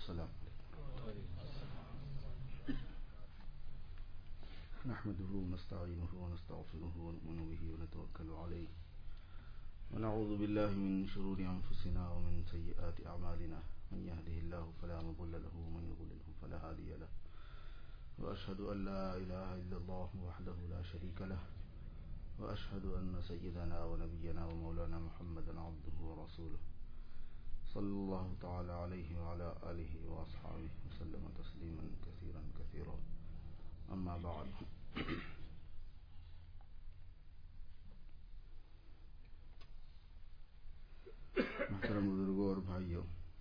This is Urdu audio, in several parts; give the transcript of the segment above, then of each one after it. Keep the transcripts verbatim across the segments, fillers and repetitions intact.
السلام نحمده ونستعينه ونستغفره ونؤمن به ونتوكل عليه ونعوذ بالله من شرور أنفسنا ومن سيئات أعمالنا من يهده الله فلا مضل له ومن يضلله فلا هادي له وأشهد أن لا إله إلا الله وحده لا شريك له وأشهد أن سيدنا ونبينا ومولانا محمدا عبده ورسوله صلى الله تعالى عليه وعلى آله وأصحابه وسلم تسليما كثيرا كثيرا أما بعد محترم بزرگوں اور بھائیوں،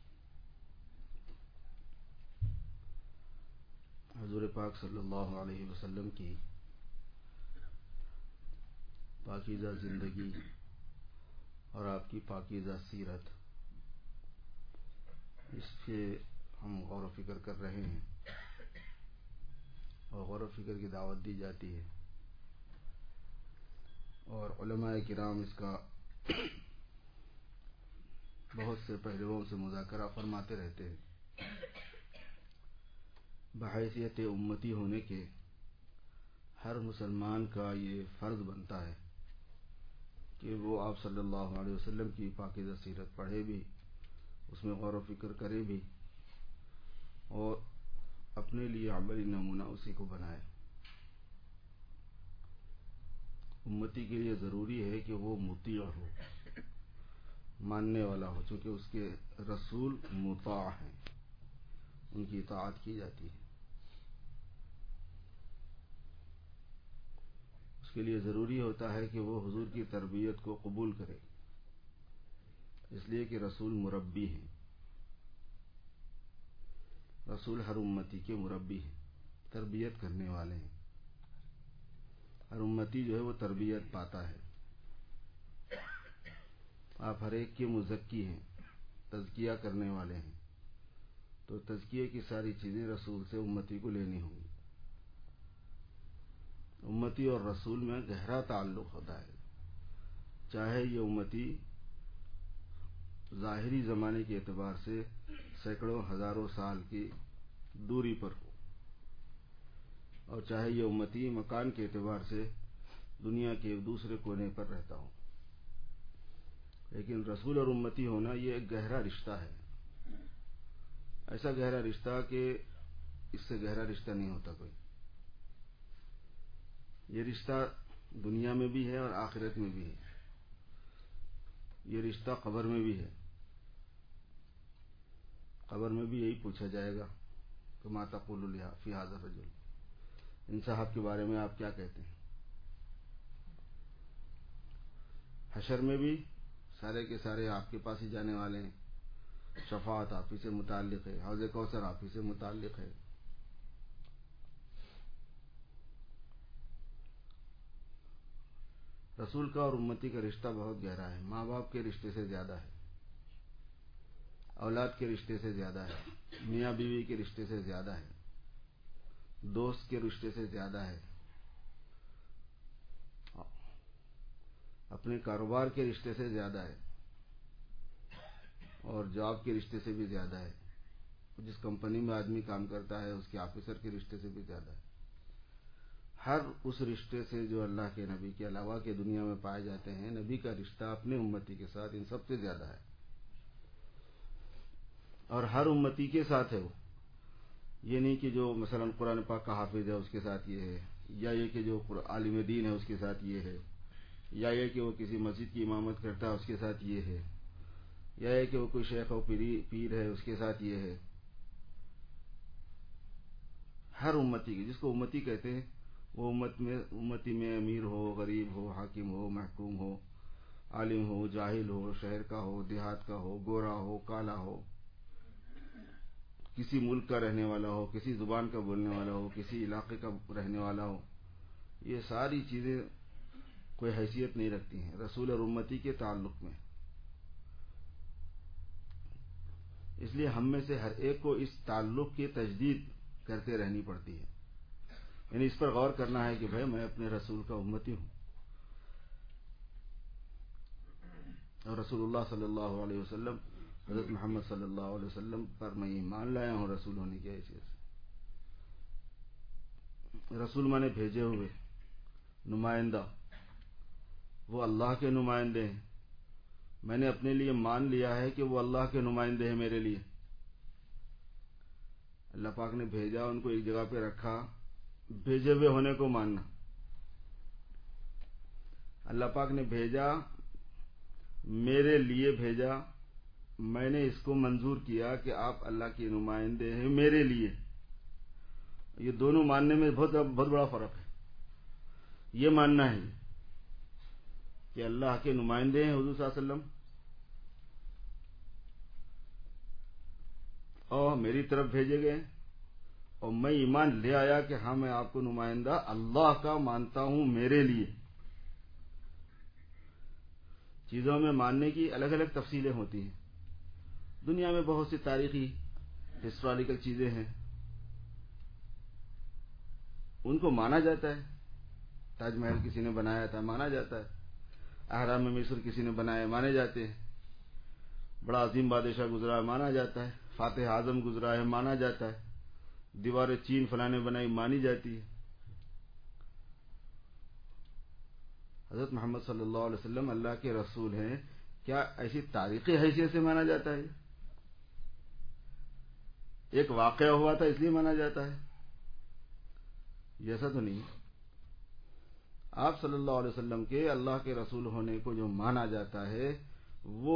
حضور پاک صلی اللہ علیہ وسلم کی پاکیزہ زندگی اور آپ کی پاکیزہ سیرت، اس پہ ہم غور و فکر کر رہے ہیں اور غور و فکر کی دعوت دی جاتی ہے، اور علماء کرام اس کا بہت سے پہلوؤں سے مذاکرہ فرماتے رہتے ہیں۔ بحیثیت امتی ہونے کے ہر مسلمان کا یہ فرض بنتا ہے کہ وہ آپ صلی اللہ علیہ وسلم کی پاکیزہ سیرت پڑھے بھی، اس میں غور و فکر کرے بھی، اور اپنے لیے عملی نمونہ اسی کو بنائے۔ امتی کے لیے ضروری ہے کہ وہ مطیع ہو، ماننے والا ہو، چونکہ اس کے رسول مطاع ہیں، ان کی اطاعت کی جاتی ہے۔ اس کے لیے ضروری ہوتا ہے کہ وہ حضور کی تربیت کو قبول کرے، اس لیے کہ رسول مربی ہیں، رسول ہر امتی کے مربی ہیں، تربیت کرنے والے ہیں۔ ہر امتی جو ہے وہ تربیت پاتا ہے۔ آپ ہر ایک کے مزکی ہیں، تزکیہ کرنے والے ہیں، تو تزکیے کی ساری چیزیں رسول سے امتی کو لینی ہوں گی۔ امتی اور رسول میں گہرا تعلق ہوتا ہے، چاہے یہ امتی ظاہری زمانے کے اعتبار سے سینکڑوں ہزاروں سال کی دوری پر ہو، اور چاہے یہ امتی مکان کے اعتبار سے دنیا کے ایک دوسرے کونے پر رہتا ہو، لیکن رسول اور امتی ہونا یہ ایک گہرا رشتہ ہے، ایسا گہرا رشتہ کہ اس سے گہرا رشتہ نہیں ہوتا کوئی۔ یہ رشتہ دنیا میں بھی ہے اور آخرت میں بھی ہے، یہ رشتہ قبر میں بھی ہے۔ قبر میں بھی یہی پوچھا جائے گا کہ ما تقول فی ھذا الرجل، ان صاحب کے بارے میں آپ کیا کہتے ہیں۔ حشر میں بھی سارے کے سارے آپ کے پاس ہی جانے والے ہیں، شفاعت آپ ہی سے متعلق ہے، حوض کوثر آپ ہی سے متعلق ہے۔ رسول کا اور امتی کا رشتہ بہت گہرا ہے، ماں باپ کے رشتے سے زیادہ ہے، اولاد کے رشتے سے زیادہ ہے، میاں بیوی کے رشتے سے زیادہ ہے، دوست کے رشتے سے زیادہ ہے، اپنے کاروبار کے رشتے سے زیادہ ہے، اور جاب کے رشتے سے بھی زیادہ ہے۔ جس کمپنی میں آدمی کام کرتا ہے اس کے آفیسر کے رشتے سے بھی زیادہ ہے۔ ہر اس رشتے سے جو اللہ کے نبی کے علاوہ کے دنیا میں پائے جاتے ہیں، نبی کا رشتہ اپنے امتی کے ساتھ ان سب سے زیادہ ہے، اور ہر امتی کے ساتھ ہے۔ وہ یہ نہیں کہ جو مثلا قرآن پاک کا حافظ ہے اس کے ساتھ یہ ہے، یا یہ کہ جو عالم دین ہے اس کے ساتھ یہ ہے، یا یہ کہ وہ کسی مسجد کی امامت کرتا ہے اس کے ساتھ یہ ہے، یا یہ کہ وہ کوئی شیخ و پیر ہے اس کے ساتھ یہ ہے۔ ہر امتی کی، جس کو امتی کہتے ہیں، وہ امت میں امتی میں امیر ہو، غریب ہو، حاکم ہو، محکوم ہو، عالم ہو، جاہل ہو، شہر کا ہو، دیہات کا ہو، گورا ہو، کالا ہو، کسی ملک کا رہنے والا ہو، کسی زبان کا بولنے والا ہو، کسی علاقے کا رہنے والا ہو، یہ ساری چیزیں کوئی حیثیت نہیں رکھتی ہیں رسول اور امتی کے تعلق میں۔ اس لیے ہم میں سے ہر ایک کو اس تعلق کی تجدید کرتے رہنی پڑتی ہے، یعنی اس پر غور کرنا ہے کہ بھائی میں اپنے رسول کا امتی ہوں، اور رسول اللہ صلی اللہ علیہ وسلم حضرت محمد صلی اللہ علیہ وسلم پر میں ایمان لایا ہوں رسول ہونے کی حیثیت سے. رسول میں نے بھیجے ہوئے نمائندہ وہ اللہ کے نمائندے ہیں. میں نے اپنے لیے مان لیا ہے کہ وہ اللہ کے نمائندے ہیں میرے لیے. اللہ پاک نے بھیجا، ان کو ایک جگہ پہ رکھا، بھیجے ہوئے ہونے کو ماننا. اللہ پاک نے بھیجا، میرے لیے بھیجا، میں نے اس کو منظور کیا کہ آپ اللہ کے نمائندے ہیں میرے لیے. یہ دونوں ماننے میں بہت بہت بڑا فرق ہے. یہ ماننا ہے کہ اللہ کے نمائندے ہیں حضور صلی اللہ علیہ وسلم اور میری طرف بھیجے گئے، اور میں ایمان لے آیا کہ ہاں میں آپ کو نمائندہ اللہ کا مانتا ہوں میرے لیے. چیزوں میں ماننے کی الگ الگ تفصیلیں ہوتی ہیں. دنیا میں بہت سی تاریخی ہسٹوریکل چیزیں ہیں، ان کو مانا جاتا ہے. تاج محل کسی نے بنایا تھا، مانا جاتا ہے. اہرام مصر کسی نے بنائے، مانے جاتے ہیں. بڑا عظیم بادشاہ گزرا ہے، مانا جاتا ہے. فاتح اعظم گزرا ہے، مانا جاتا ہے. دیوار چین فلاں نے بنائی، مانی جاتی ہے. حضرت محمد صلی اللہ علیہ وسلم اللہ کے رسول ہیں، کیا ایسی تاریخی حیثیت سے مانا جاتا ہے؟ ایک واقعہ ہوا تھا اس لیے مانا جاتا ہے؟ ایسا تو نہیں. آپ صلی اللہ علیہ وسلم کے اللہ کے رسول ہونے کو جو مانا جاتا ہے وہ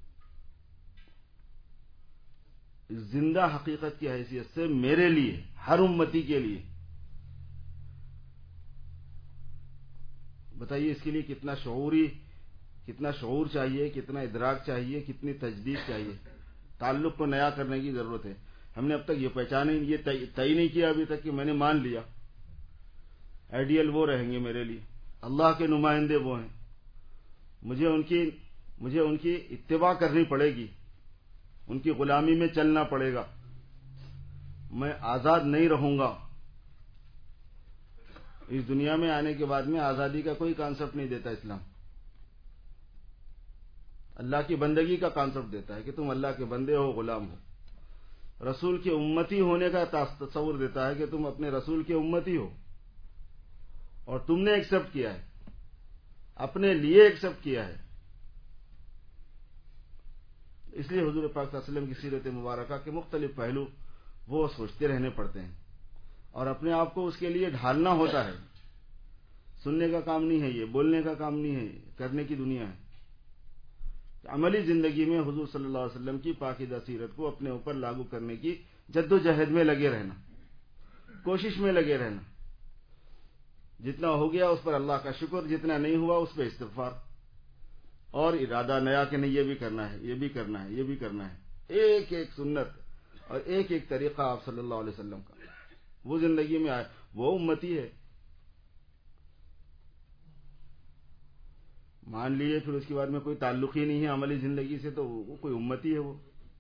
زندہ حقیقت کی حیثیت سے میرے لیے، ہر امتی کے لیے. بتائیے اس کے لیے کتنا شعوری کتنا شعور چاہیے، کتنا ادراک چاہیے، کتنی تجدید چاہیے. تعلق کو نیا کرنے کی ضرورت ہے. ہم نے اب تک یہ پہچانے یہ طے نہیں کیا ابھی تک کہ میں نے مان لیا آئیڈیل وہ رہیں گے میرے لیے، اللہ کے نمائندے وہ ہیں. مجھے ان کی مجھے ان کی اتباع کرنی پڑے گی، ان کی غلامی میں چلنا پڑے گا. میں آزاد نہیں رہوں گا. اس دنیا میں آنے کے بعد میں آزادی کا کوئی کانسیپٹ نہیں دیتا اسلام. اللہ کی بندگی کا کانسیپٹ دیتا ہے کہ تم اللہ کے بندے ہو، غلام ہو. رسول کے امتی ہونے کا تصور دیتا ہے کہ تم اپنے رسول کے امتی ہو اور تم نے ایکسپٹ کیا ہے، اپنے لیے ایکسپٹ کیا ہے. اس لیے حضور پاک صلی اللہ علیہ وسلم کی سیرت مبارکہ کے مختلف پہلو وہ سوچتے رہنے پڑتے ہیں اور اپنے آپ کو اس کے لیے ڈھالنا ہوتا ہے. سننے کا کام نہیں ہے یہ، بولنے کا کام نہیں ہے، کرنے کی دنیا ہے. عملی زندگی میں حضور صلی اللہ علیہ وسلم کی پاکیزہ سیرت کو اپنے اوپر لاگو کرنے کی جد و جہد میں لگے رہنا، کوشش میں لگے رہنا. جتنا ہو گیا اس پر اللہ کا شکر، جتنا نہیں ہوا اس پہ استغفار اور ارادہ نیا کہ نہیں یہ بھی کرنا ہے، یہ بھی کرنا ہے، یہ بھی کرنا ہے. ایک ایک سنت اور ایک ایک طریقہ آپ صلی اللہ علیہ وسلم کا وہ زندگی میں آئے. وہ امتی ہے. مان لیے پھر اس کے بعد میں کوئی تعلق ہی نہیں ہے عملی زندگی سے تو وہ کوئی امتی ہے. وہ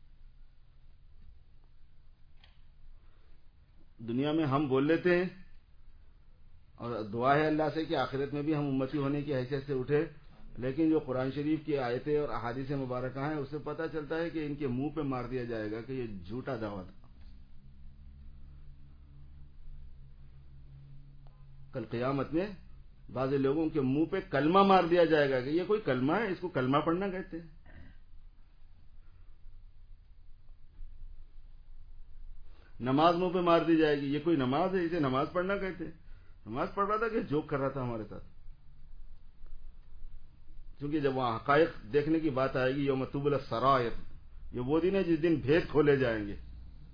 دنیا میں ہم بول لیتے ہیں اور دعا ہے اللہ سے کہ آخرت میں بھی ہم امتی ہونے کی حیثیت سے اٹھے، لیکن جو قرآن شریف کی آیتیں اور احادیث مبارکہ ہیں اس سے پتہ چلتا ہے کہ ان کے منہ پہ مار دیا جائے گا کہ یہ جھوٹا دعویٰ تھا. کل قیامت میں بعض لوگوں کے منہ پہ کلمہ مار دیا جائے گا کہ یہ کوئی کلمہ ہے، اس کو کلمہ پڑھنا کہتے ہیں. نماز منہ پہ مار دی جائے گی، یہ کوئی نماز ہے، اسے نماز پڑھنا کہتے ہیں. نماز پڑھ رہا تھا کہ جوک کر رہا تھا ہمارے ساتھ. کیونکہ جب وہاں حقائق دیکھنے کی بات آئے گی، یوم تبلی السرائر، یہ وہ دن ہے جس دن بھید کھولے جائیں گے،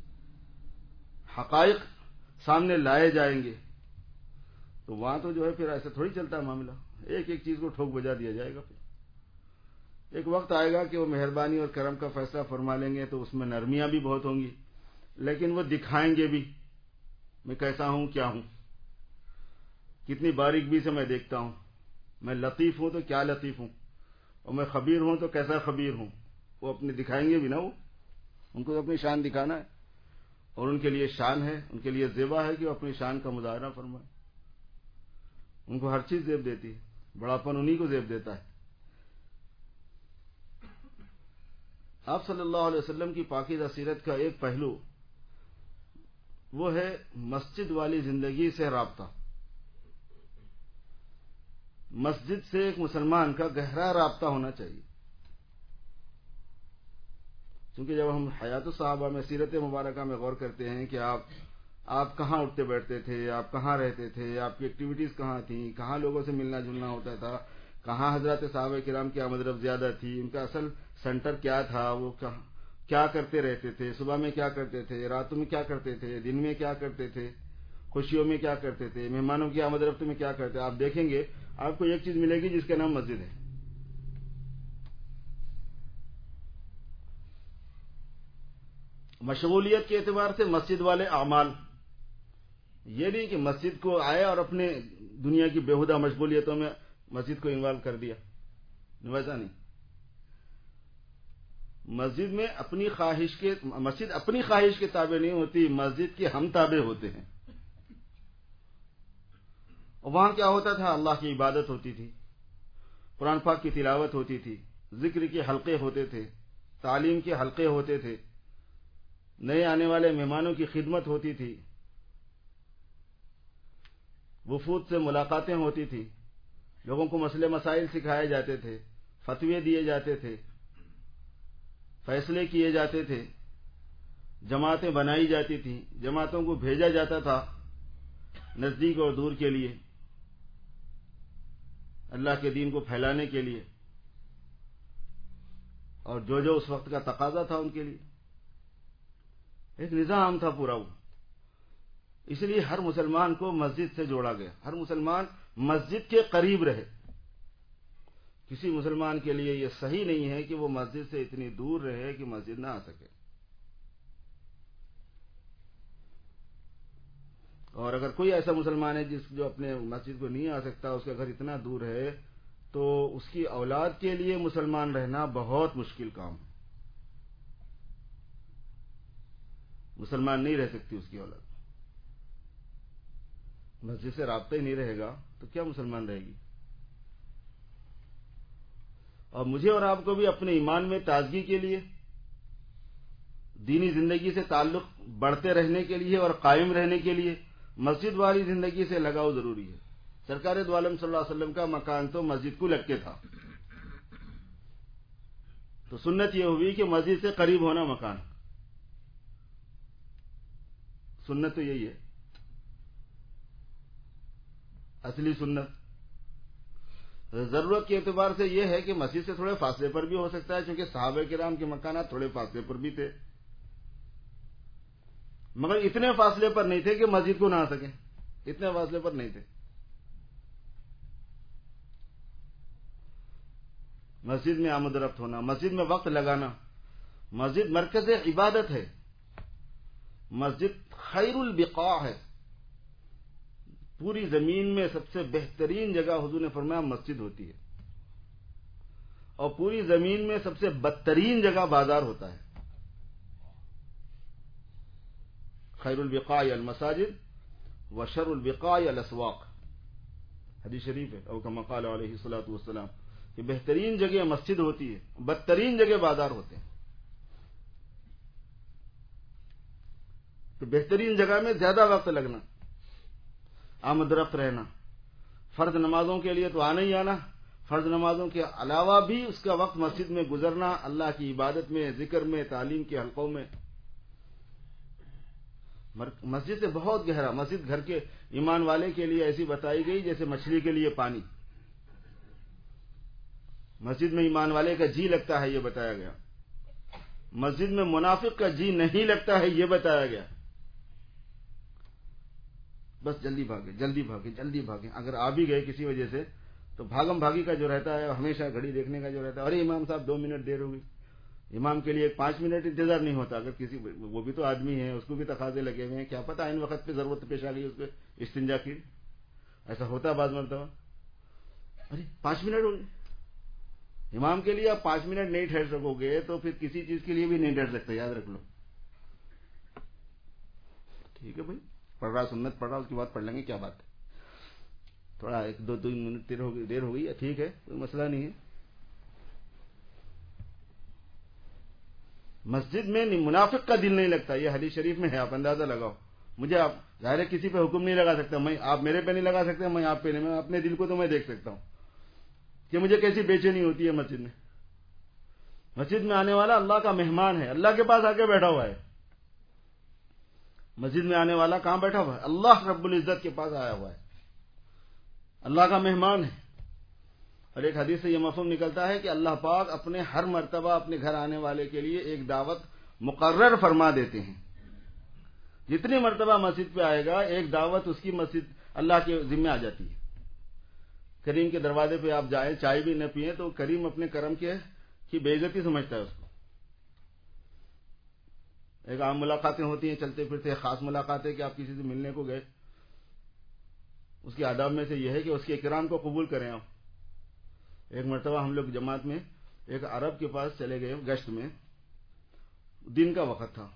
حقائق سامنے لائے جائیں گے. تو وہاں تو جو ہے پھر ایسا تھوڑی چلتا ہے معاملہ، ایک ایک چیز کو ٹھوک بجا دیا جائے گا. پھر ایک وقت آئے گا کہ وہ مہربانی اور کرم کا فیصلہ فرما لیں گے تو اس میں نرمیاں بھی بہت ہوں گی، لیکن وہ دکھائیں گے بھی میں کیسا ہوں، کیا ہوں، کتنی باریک بھی سے میں دیکھتا ہوں. میں لطیف ہوں تو کیا لطیف ہوں، اور میں خبیر ہوں تو کیسا خبیر ہوں. وہ اپنے دکھائیں گے بھی نا، وہ ان کو اپنی شان دکھانا ہے اور ان کے لیے شان ہے، ان کے لیے زیبا ہے کہ وہ اپنی شان کا مظاہرہ فرمائے. ان کو ہر چیز زیب دیتی ہے، بڑاپن انہی کو زیب دیتا ہے. آپ صلی اللہ علیہ وسلم کی پاکیزہ سیرت کا ایک پہلو وہ ہے مسجد والی زندگی سے رابطہ. مسجد سے ایک مسلمان کا گہرا رابطہ ہونا چاہیے، کیونکہ جب ہم حیات الصحابہ میں سیرت مبارکہ میں غور کرتے ہیں کہ آپ آپ کہاں اٹھتے بیٹھتے تھے، آپ کہاں رہتے تھے، آپ کی ایکٹیویٹیز کہاں تھیں، کہاں لوگوں سے ملنا جلنا ہوتا تھا، کہاں حضرات صحابہ کرام کی آمد رفت زیادہ تھی، ان کا اصل سینٹر کیا تھا، وہ کیا کرتے رہتے تھے، صبح میں کیا کرتے تھے، راتوں میں کیا کرتے تھے، دن میں کیا کرتے تھے، خوشیوں میں کیا کرتے تھے، مہمانوں کی آمد رفت میں کیا کرتے. آپ دیکھیں گے آپ کو ایک چیز ملے گی جس کا نام مسجد ہے. مشغولیت کے اعتبار سے مسجد والے اعمال، یہ نہیں کہ مسجد کو آئے اور اپنے دنیا کی بیہودہ مشغولیتوں میں مسجد کو انوالو کر دیا، ویسا نہیں. مسجد میں اپنی خواہش کے مسجد اپنی خواہش کے تابع نہیں ہوتی، مسجد کے ہم تابع ہوتے ہیں. وہاں کیا ہوتا تھا؟ اللہ کی عبادت ہوتی تھی، قرآن پاک کی تلاوت ہوتی تھی، ذکر کے حلقے ہوتے تھے، تعلیم کے حلقے ہوتے تھے، نئے آنے والے مہمانوں کی خدمت ہوتی تھی، وفود سے ملاقاتیں ہوتی تھی، لوگوں کو مسئلے مسائل سکھائے جاتے تھے، فتوے دیے جاتے تھے، فیصلے کیے جاتے تھے، جماعتیں بنائی جاتی تھیں، جماعتوں کو بھیجا جاتا تھا نزدیک اور دور کے لیے، اللہ کے دین کو پھیلانے کے لیے، اور جو جو اس وقت کا تقاضا تھا ان کے لیے ایک نظام تھا پورا. وہ اس لیے ہر مسلمان کو مسجد سے جوڑا گیا، ہر مسلمان مسجد کے قریب رہے. کسی مسلمان کے لیے یہ صحیح نہیں ہے کہ وہ مسجد سے اتنی دور رہے کہ مسجد نہ آ سکے. اور اگر کوئی ایسا مسلمان ہے جس جو اپنے مسجد کو نہیں آ سکتا، اس کا گھر اتنا دور ہے، تو اس کی اولاد کے لیے مسلمان رہنا بہت مشکل کام ہے. مسلمان نہیں رہ سکتی اس کی اولاد، مسجد سے رابطہ ہی نہیں رہے گا تو کیا مسلمان رہے گی. اور مجھے اور آپ کو بھی اپنے ایمان میں تازگی کے لیے، دینی زندگی سے تعلق بڑھتے رہنے کے لیے اور قائم رہنے کے لیے مسجد والی زندگی سے لگاؤ ضروری ہے. سرکار دو عالم صلی اللہ علیہ وسلم کا مکان تو مسجد کو لگ کے تھا، تو سنت یہ ہوئی کہ مسجد سے قریب ہونا مکان. سنت تو یہی ہے، اصلی سنت. ضرورت کے اعتبار سے یہ ہے کہ مسجد سے تھوڑے فاصلے پر بھی ہو سکتا ہے، چونکہ صحابہ کرام کے مکانات تھوڑے فاصلے پر بھی تھے، مگر اتنے فاصلے پر نہیں تھے کہ مسجد کو نہ آ سکیں. اتنے فاصلے پر نہیں تھے. مسجد میں آمد رفت ہونا، مسجد میں وقت لگانا. مسجد مرکز عبادت ہے، مسجد خیر البقاع ہے. پوری زمین میں سب سے بہترین جگہ حضور نے فرمایا مسجد ہوتی ہے، اور پوری زمین میں سب سے بدترین جگہ بازار ہوتا ہے. خیر البقاع المساجد وشر البقاع الاسواق، حدیث شریف ہے، او کما قال علیہ الصلوۃ والسلام، کہ بہترین جگہ مسجد ہوتی ہے، بدترین جگہ بازار ہوتے ہیں. تو بہترین جگہ میں زیادہ وقت لگنا، آمد رفت رہنا. فرض نمازوں کے لیے تو آنا ہی آنا، فرض نمازوں کے علاوہ بھی اس کا وقت مسجد میں گزرنا، اللہ کی عبادت میں، ذکر میں، تعلیم کے حلقوں میں. مسجد سے بہت گہرا. مسجد گھر کے ایمان والے کے لیے ایسی بتائی گئی جیسے مچھلی کے لیے پانی. مسجد میں ایمان والے کا جی لگتا ہے، یہ بتایا گیا. مسجد میں منافق کا جی نہیں لگتا ہے، یہ بتایا گیا. بس جلدی بھاگے جلدی بھاگے جلدی بھاگے. اگر آ بھی گئے کسی وجہ سے تو بھاگم بھاگی کا جو رہتا ہے، ہمیشہ گھڑی دیکھنے کا جو رہتا ہے، ارے امام صاحب دو منٹ دیر ہو گئی. امام کے لیے ایک پانچ منٹ انتظار نہیں ہوتا. اگر کسی وہ بھی تو آدمی ہے، اس کو بھی تقاضے لگے ہوئے ہیں، کیا پتہ ان وقت پہ ضرورت پیش آ گئی اس کو استنجا کی. ایسا ہوتا ہے بعض مرتبہ. ارے پانچ منٹ ہو گئے. امام کے لیے آپ پانچ منٹ نہیں ٹھہر سکو گے تو پھر کسی چیز کے لیے بھی نہیں ٹھہر سکتے، یاد رکھ لو. ٹھیک ہے بھائی، پڑھ رہا سنت پڑھ رہا، اس کے بعد پڑھ لیں گے، کیا بات ہے. تھوڑا ایک دو دو منٹ دیر ہو گئی دیر ہو گئی ٹھیک ہے، کوئی مسئلہ نہیں ہے. مسجد میں منافق کا دل نہیں لگتا، یہ حدیث شریف میں ہے، آپ اندازہ لگاؤ. مجھے آپ ظاہر ہے کسی پہ حکم نہیں لگا سکتا، میں آپ میرے پہ نہیں لگا سکتے، میں آپ پہ نہیں، میں اپنے دل کو تو میں دیکھ سکتا ہوں کہ مجھے کیسی بے چینی ہوتی ہے مسجد میں. مسجد میں آنے والا اللہ کا مہمان ہے، اللہ کے پاس آ کے بیٹھا ہوا ہے. مسجد میں آنے والا کہاں بیٹھا ہوا ہے؟ اللہ رب العزت کے پاس آیا ہوا ہے، اللہ کا مہمان ہے. اور ایک حدیث سے یہ مفہوم نکلتا ہے کہ اللہ پاک اپنے ہر مرتبہ اپنے گھر آنے والے کے لیے ایک دعوت مقرر فرما دیتے ہیں. جتنی مرتبہ مسجد پہ آئے گا ایک دعوت اس کی مسجد اللہ کے ذمہ آ جاتی ہے. کریم کے دروازے پہ آپ جائیں، چائے بھی نہ پیئیں تو کریم اپنے کرم کے کی بے عزتی سمجھتا ہے اس کو. ایک عام ملاقاتیں ہوتی ہیں چلتے پھرتے، خاص ملاقاتیں کہ آپ کسی سے ملنے کو گئے، اس کے آداب میں سے یہ ہے کہ اس کے اکرام کو قبول کریں آپ. ایک مرتبہ ہم لوگ جماعت میں ایک عرب کے پاس چلے گئے گشت میں، دن کا وقت تھا.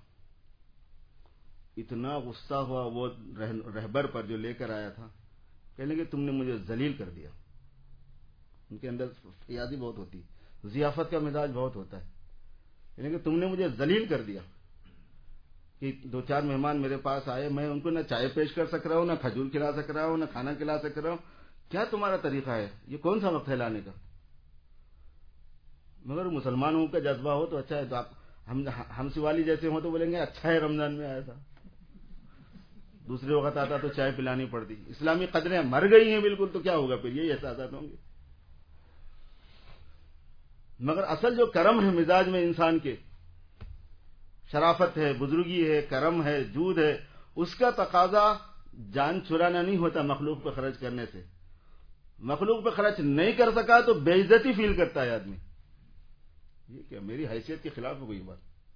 اتنا غصہ ہوا وہ رہبر پر جو لے کر آیا تھا، کہنے کہ تم نے مجھے ذلیل کر دیا. ان کے اندر فیاضی بہت ہوتی، ضیافت کا مزاج بہت ہوتا ہے. کہنے کہ تم نے مجھے ذلیل کر دیا کہ دو چار مہمان میرے پاس آئے، میں ان کو نہ چائے پیش کر سک رہا ہوں، نہ کھجور کھلا سک رہا ہوں، نہ کھانا کھلا سک رہا ہوں. کیا تمہارا طریقہ ہے؟ یہ کون سا وقت ہے لانے کا؟ مگر مسلمانوں کا جذبہ ہو تو اچھا ہے، تو آپ ہم ہم سوالی جیسے ہوں تو بولیں گے اچھا ہے رمضان میں آیا تھا. دوسرے وقت آتا تو چائے پلانی پڑتی. اسلامی قدریں مر گئی ہیں بالکل، تو کیا ہوگا پھر؟ یہی احساسات ہوں گے. مگر اصل جو کرم ہے مزاج میں انسان کے، شرافت ہے، بزرگی ہے، کرم ہے، جود ہے، اس کا تقاضا جان چرانا نہیں ہوتا مخلوق پہ خرچ کرنے سے. مخلوق پہ خرچ نہیں کر سکا تو بے عزتی فیل کرتا ہے آدمی. یہ کیا میری حیثیت کے خلاف ہو گئی بات.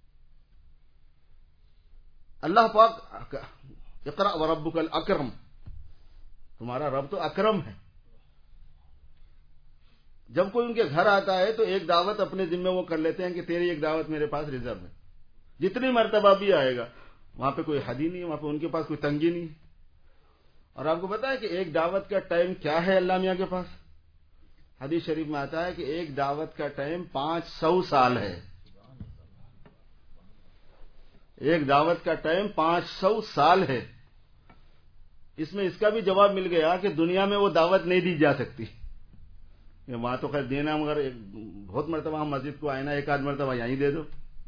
اللہ پاک اقرأ وربک الاکرم، تمہارا رب تو اکرم ہے. جب کوئی ان کے گھر آتا ہے تو ایک دعوت اپنے ذمہ وہ کر لیتے ہیں کہ تیری ایک دعوت میرے پاس ریزرو ہے. جتنی مرتبہ بھی آئے گا وہاں پہ کوئی حد ہی نہیں ہے، وہاں پہ ان کے پاس کوئی تنگی نہیں. اور آپ کو پتا ہے کہ ایک دعوت کا ٹائم کیا ہے اللہ میاں کے پاس؟ حدیث شریف میں آتا ہے کہ ایک دعوت کا ٹائم پانچ سو سال ہے. ایک دعوت کا ٹائم پانچ سو سال ہے. اس میں اس کا بھی جواب مل گیا کہ دنیا میں وہ دعوت نہیں دی جا سکتی. وہاں تو خیر دینا، مگر ایک بہت مرتبہ ہم مسجد کو آئے نا، ایک آدھ مرتبہ یہیں دے دو.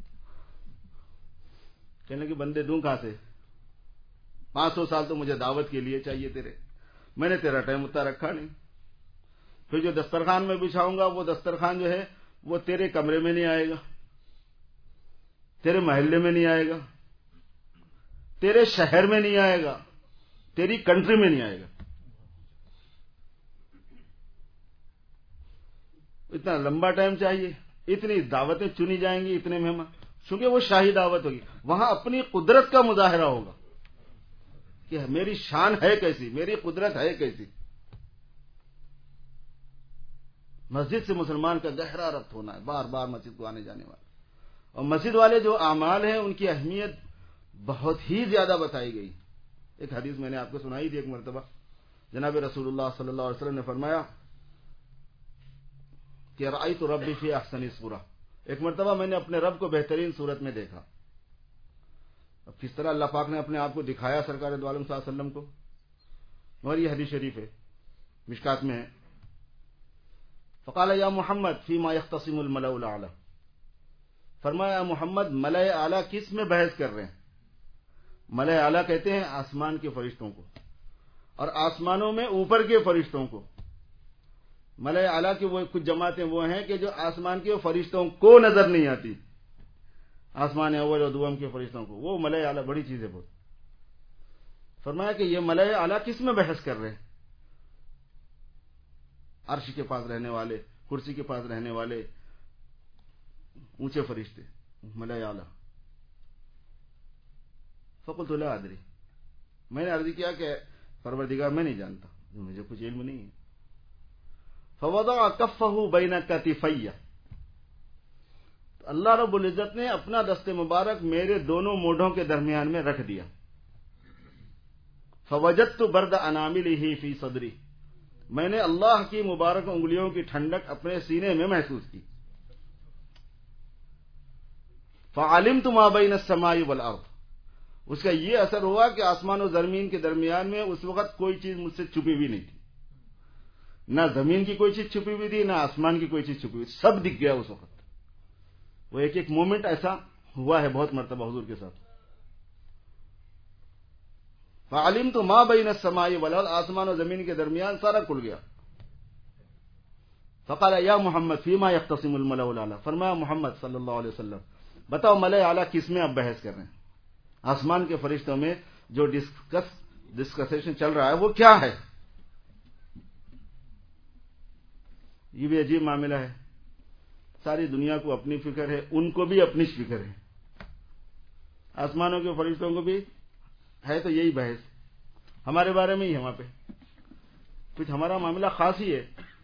کہنے کہ بندے دوں کہاں سے؟ پانچ سو سال تو مجھے دعوت کے لیے چاہیے تیرے، میں نے تیرا ٹائم اتنا رکھا نہیں. پھر جو دسترخوان میں بچھاؤں گا وہ دسترخوان جو ہے وہ تیرے کمرے میں نہیں آئے گا، تیرے محلے میں نہیں آئے گا، تیرے شہر میں نہیں آئے گا، تیری کنٹری میں نہیں آئے گا. اتنا لمبا ٹائم چاہیے، اتنی دعوتیں چنی جائیں گی، اتنے مہمان، چونکہ وہ شاہی دعوت ہوگی. وہاں اپنی قدرت کا مظاہرہ ہوگا کہ میری شان ہے کیسی، میری قدرت ہے کیسی. مسجد سے مسلمان کا گہرا ربط ہونا ہے، بار بار مسجد کو آنے جانے والا. اور مسجد والے جو اعمال ہیں ان کی اہمیت بہت ہی زیادہ بتائی گئی. ایک حدیث میں نے آپ کو سنائی تھی ایک مرتبہ، جناب رسول اللہ صلی اللہ علیہ وسلم نے فرمایا کہ رأیت ربی فی احسن صورہ. ایک مرتبہ میں نے اپنے رب کو بہترین صورت میں دیکھا. اب کس طرح اللہ پاک نے اپنے آپ کو دکھایا سرکار دو عالم صلی اللہ علیہ وسلم کو، اور یہ حدیث شریف ہے، مشکات میں ہے. فقال یا محمد فیما یختصم الملأ الاعلی، فرمایا محمد ملأ اعلی کس میں بحث کر رہے ہیں؟ ملأ اعلی کہتے ہیں آسمان کے فرشتوں کو، اور آسمانوں میں اوپر کے فرشتوں کو. ملأ اعلی کی وہ کچھ جماعتیں وہ ہیں کہ جو آسمان کے فرشتوں کو نظر نہیں آتی، آسمان اول اور دوم کے فرشتوں کو، وہ ملأ اعلی بڑی چیز ہے بہت. فرمایا کہ یہ ملأ اعلی کس میں بحث کر رہے ہیں؟ عرش کے پاس رہنے والے، کرسی کے پاس رہنے والے اونچے فرشتے، ملأ اعلی. فقلت لا ادری، میں نے عرض کیا کہ پروردگار میں نہیں جانتا، مجھے کچھ علم نہیں ہے. فوضع کفہ بین کتفی، اللہ رب العزت نے اپنا دست مبارک میرے دونوں موڈھوں کے درمیان میں رکھ دیا. فوجدت برد اناملہ فی صدری، میں نے اللہ کی مبارک انگلیوں کی ٹھنڈک اپنے سینے میں محسوس کی. فعلمت ما بین السماء والارض، اس کا یہ اثر ہوا کہ آسمان و زمین کے درمیان میں اس وقت کوئی چیز مجھ سے چھپی ہوئی نہیں تھی، نہ زمین کی کوئی چیز چھپی ہوئی تھی نہ آسمان کی کوئی چیز چھپی ہوئی، سب دکھ گیا اس وقت۔ وہ ایک ایک مومنٹ ایسا ہوا ہے بہت مرتبہ حضور کے ساتھ۔ فعلمت ما بین السماء والارض، آسمان و زمین کے درمیان سارا کھل گیا۔ فقال یا محمد فیما یختصم الملأ الاعلی، فرمایا محمد صلی اللہ علیہ وسلم بتاؤ ملأ اعلی کس میں اب بحث کر رہے ہیں؟ آسمان کے فرشتوں میں جو ڈسکس ڈسکسیشن چل رہا ہے وہ کیا ہے؟ یہ بھی عجیب معاملہ ہے، ساری دنیا کو اپنی فکر ہے، ان کو بھی اپنی فکر ہے، آسمانوں کے فرشتوں کو بھی ہے، تو یہی بحث ہمارے بارے میں ہی ہے، وہاں پہ کچھ ہمارا معاملہ خاص ہی ہے۔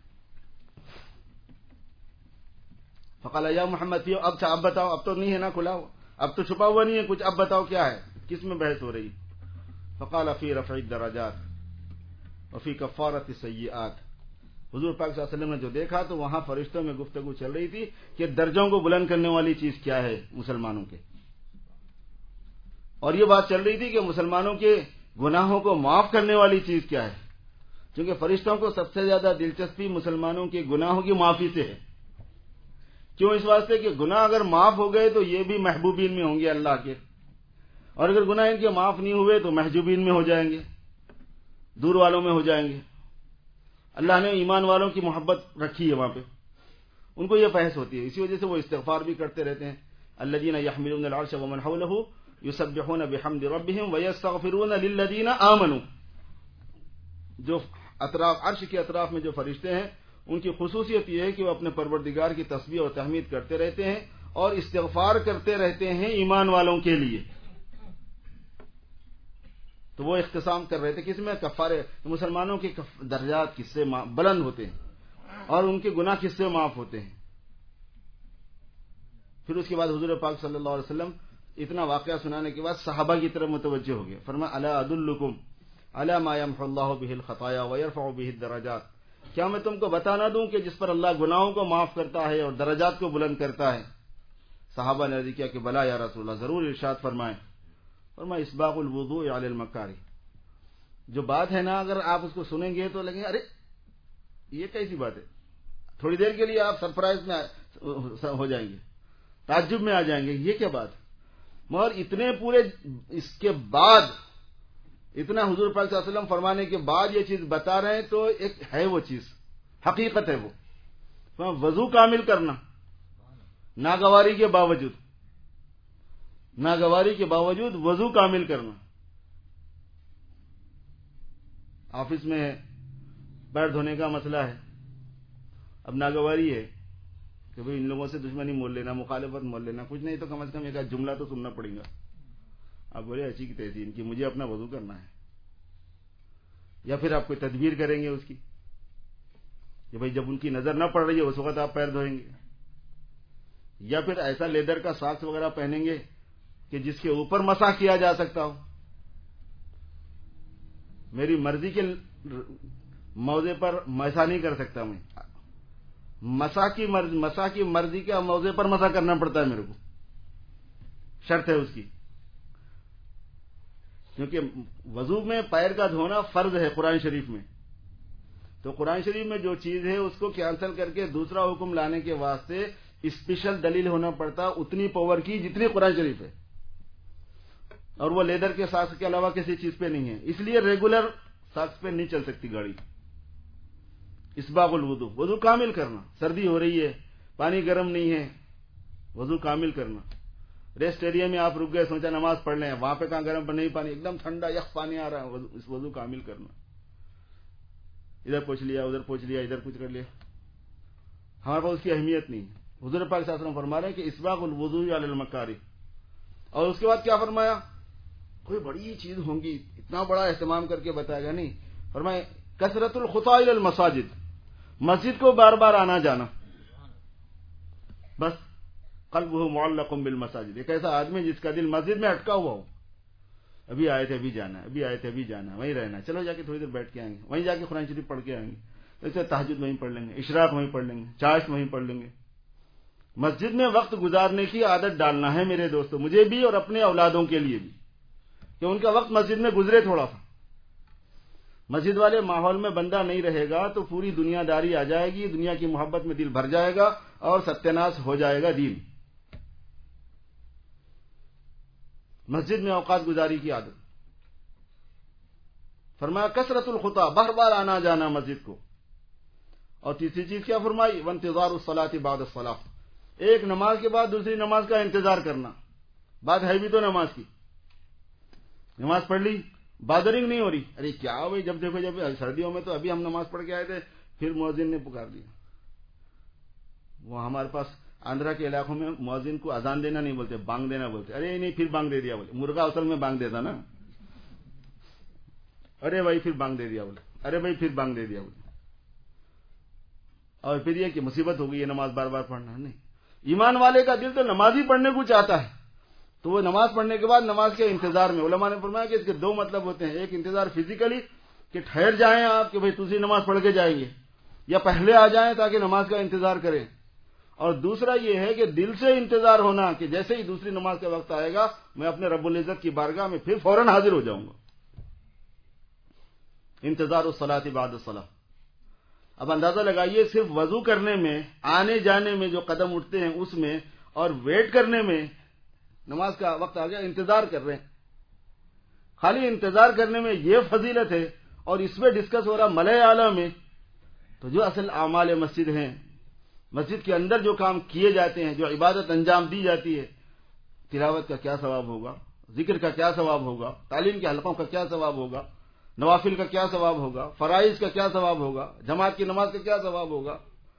فقال یا محمد فی، اب اب بتاؤ، اب تو نہیں ہے نا کھلا ہوا، اب تو چھپا ہوا نہیں ہے کچھ، اب بتاؤ کیا ہے، کس میں بحث ہو رہی؟ فقال فی رفع الدرجات وفی کفارۃ السیئات، حضور پاک صلی اللہ علیہ وسلم نے جو دیکھا تو وہاں فرشتوں میں گفتگو چل رہی تھی کہ درجوں کو بلند کرنے والی چیز کیا ہے مسلمانوں کے، اور یہ بات چل رہی تھی کہ مسلمانوں کے گناہوں کو معاف کرنے والی چیز کیا ہے، کیونکہ فرشتوں کو سب سے زیادہ دلچسپی مسلمانوں کے گناہوں کی معافی سے ہے۔ کیوں؟ اس واسطے کہ گناہ اگر معاف ہو گئے تو یہ بھی محبوبین میں ہوں گے اللہ کے، اور اگر گناہ ان کے معاف نہیں ہوئے تو محجوبین میں ہو جائیں گے، دور والوں میں ہو جائیں گے۔ اللہ نے ایمان والوں کی محبت رکھی ہے وہاں پہ، ان کو یہ بحث ہوتی ہے، اسی وجہ سے وہ استغفار بھی کرتے رہتے ہیں۔ الذین یحملون العرش ومن حولہ یسبحون بحمد ربہم ویستغفرون للذین آمنوا، جو اطراف عرش کے اطراف میں جو فرشتے ہیں ان کی خصوصیت یہ ہے کہ وہ اپنے پروردگار کی تسبیح اور تحمید کرتے رہتے ہیں اور استغفار کرتے رہتے ہیں ایمان والوں کے لیے۔ تو وہ اختصام کر رہے تھے کس میں؟ کفارے، مسلمانوں کے درجات کس سے بلند ہوتے ہیں اور ان کے گناہ کس سے معاف ہوتے ہیں۔ پھر اس کے بعد حضور پاک صلی اللہ علیہ وسلم اتنا واقعہ سنانے کے بعد صحابہ کی طرف متوجہ ہو گئے، فرمایا الا ادلکم علی ما یمحو اللہ بہ الخطایا ویرفع بہ الدرجات، کیا میں تم کو بتا نہ دوں کہ جس پر اللہ گناہوں کو معاف کرتا ہے اور درجات کو بلند کرتا ہے؟ صحابہ نے عرض کیا کہ بلا یا رسول اللہ، ضرور ارشاد فرمائیں۔ فرمایا اسباغ الوضوء علی المکاری، جو بات ہے نا اگر آپ اس کو سنیں گے تو لگیں گے ارے یہ کیسی بات ہے، تھوڑی دیر کے لیے آپ سرپرائز میں ہو جائیں گے، تعجب میں آ جائیں گے یہ کیا بات ہے، مگر اتنے پورے اس کے بعد اتنا حضور پاک صلی اللہ علیہ وسلم فرمانے کے بعد یہ چیز بتا رہے ہیں تو ایک ہے وہ چیز، حقیقت ہے وہ وضو کامل کرنا، ناگواری کے باوجود ناگواری کے باوجود وضو کامل کرنا۔ آفس میں ہے، پیر دھونے کا مسئلہ ہے، اب ناگواری ہے کہ بھئی ان لوگوں سے دشمنی مول لینا، مخالفت مول لینا، کچھ نہیں تو کم از کم ایک جملہ تو سننا پڑے گا۔ آپ بولے اچھی کی تیزی ان کی، مجھے اپنا وضو کرنا ہے، یا پھر آپ کوئی تدبیر کریں گے اس کی کہ بھئی جب ان کی نظر نہ پڑ رہی ہے اس وقت آپ پیر دھوئیں گے، یا پھر ایسا لیدر کا ساکس وغیرہ پہنیں گے کہ جس کے اوپر مسح کیا جا سکتا ہو، میری مرضی کے موضع پر مسح نہیں کر سکتا میں، مسح کی مرضی مسح کی مرضی کے موضع پر مسح کرنا پڑتا ہے میرے کو، شرط ہے اس کی، کیونکہ وضو میں پیر کا دھونا فرض ہے قرآن شریف میں، تو قرآن شریف میں جو چیز ہے اس کو کینسل کر کے دوسرا حکم لانے کے واسطے اسپیشل دلیل ہونا پڑتا اتنی پاور کی جتنی قرآن شریف ہے، اور وہ لیدر کے ساکس کے علاوہ کسی چیز پہ نہیں ہے، اس لیے ریگولر ساکس پہ نہیں چل سکتی گاڑی۔ اسباغ الوضو، وضو کامل کرنا، سردی ہو رہی ہے، پانی گرم نہیں ہے، وضو کامل کرنا۔ ریسٹ ایریا میں آپ رک گئے، سوچا نماز پڑھ لیں، وہاں پہ کہاں گرم نہیں پانی، ایک دم ٹھنڈا یخ پانی آ رہا ہے، اس وضو کامل کرنا، ادھر پوچھ لیا ادھر پوچھ لیا ادھر کچھ کر لیا، ہمارے پاس اس کی اہمیت نہیں۔ حضور پاک صلی اللہ علیہ وسلم فرما رہے ہیں کہ اسباغ الوضوء علی المکاری، اور اس کے بعد کیا فرمایا؟ کوئی بڑی چیز ہوں گی، اتنا بڑا اہتمام کر کے بتایا گیا نہیں، فرمایا کثرت الخطا الی المساجد، مسجد کو بار بار آنا جانا، بس قلبہ معلق بالمساجد، ایک ایسا آدمی جس کا دل مسجد میں اٹکا ہوا ہو، ابھی آئے تھے ابھی جانا ہے، ابھی آئے تھے ابھی جانا ہے، وہیں رہنا ہے، چلو جا کے تھوڑی دیر بیٹھ کے آئیں گے، وہیں جا کے قرآن شریف پڑھ کے آئیں گے، ایسے تہجد وہیں پڑھ لیں گے، اشراق وہیں پڑھ لیں گے، چاشت وہیں پڑھ لیں گے، مسجد میں وقت گزارنے کی عادت ڈالنا ہے میرے دوستو، مجھے بھی اور اپنے اولادوں کے لیے بھی، کہ ان کا وقت مسجد میں گزرے تھوڑا سا۔ مسجد والے ماحول میں بندہ نہیں رہے گا تو پوری دنیا داری آ جائے گی، دنیا کی محبت میں دل بھر جائے گا اور ستیہ ہو جائے گا دین۔ مسجد میں اوقات گزاری کی عادت۔ فرمایا کثرت الخطا، بار بار آنا جانا مسجد کو۔ اور تیسری چیز کیا فرمائی؟ وانتظار الصلاۃ بعد الصلاۃ، ایک نماز کے بعد دوسری نماز کا انتظار کرنا۔ بات ہے بھی تو نماز کی، نماز پڑھ لی، بادرنگ نہیں ہو رہی، ارے کیا بھائی، جب دیکھو جب سردیوں میں تو ابھی ہم نماز پڑھ کے آئے تھے، پھر مؤذن نے پکار دیا۔ وہ ہمارے پاس آندھرا کے علاقوں میں مؤذن کو اذان دینا نہیں بولتے، بانگ دینا بولتے۔ ارے نہیں، پھر بانگ دے دیا بولے، مرغا اصل میں بانگ دیتا نا، ارے بھائی پھر بانگ دے دیا بولے، ارے بھائی پھر بانگ دے دیا بولے، اور پھر یہ کہ مصیبت ہو گئی ہے نماز بار بار پڑھنا۔ نہیں، ایمان والے کا دل تو نماز ہی پڑھنے کو چاہتا ہے، تو وہ نماز پڑھنے کے بعد نماز کے انتظار میں۔ علماء نے فرمایا کہ اس کے دو مطلب ہوتے ہیں، ایک انتظار فزیکلی کہ ٹھہر جائیں آپ کہ بھئی دوسری نماز پڑھ کے جائیں گے، یا پہلے آ جائیں تاکہ نماز کا انتظار کریں، اور دوسرا یہ ہے کہ دل سے انتظار ہونا کہ جیسے ہی دوسری نماز کا وقت آئے گا میں اپنے رب العزت کی بارگاہ میں پھر فوراً حاضر ہو جاؤں گا۔ انتظار الصلاۃ بعد الصلاۃ۔ اب اندازہ لگائیے، صرف وضو کرنے میں، آنے جانے میں جو قدم اٹھتے ہیں اس میں، اور ویٹ کرنے میں، نماز کا وقت آ گیا انتظار کر رہے ہیں، خالی انتظار کرنے میں یہ فضیلت ہے، اور اس میں ڈسکس ہو رہا ملأ اعلیٰ میں، تو جو اصل اعمال مسجد ہیں، مسجد کے اندر جو کام کیے جاتے ہیں، جو عبادت انجام دی جاتی ہے، تلاوت کا کیا ثواب ہوگا، ذکر کا کیا ثواب ہوگا، تعلیم کے حلقوں کا کیا ثواب ہوگا، نوافل کا کیا ثواب ہوگا، فرائض کا کیا ثواب ہوگا، جماعت کی نماز کا کیا ثواب ہوگا،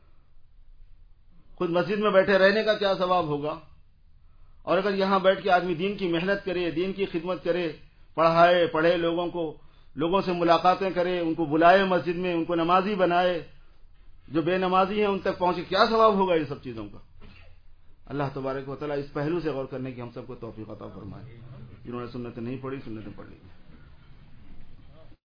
خود مسجد میں بیٹھے رہنے کا کیا ثواب ہوگا، اور اگر یہاں بیٹھ کے آدمی دین کی محنت کرے، دین کی خدمت کرے، پڑھائے پڑھے لوگوں کو، لوگوں سے ملاقاتیں کرے، ان کو بلائے مسجد میں، ان کو نمازی بنائے، جو بے نمازی ہیں ان تک پہنچے، کیا ثواب ہوگا یہ سب چیزوں کا۔ اللہ تبارک و تعالیٰ اس پہلو سے غور کرنے کی ہم سب کو توفیق عطا فرمائے۔ جنہوں نے سنتیں نہیں پڑھی سنتیں پڑھ لی۔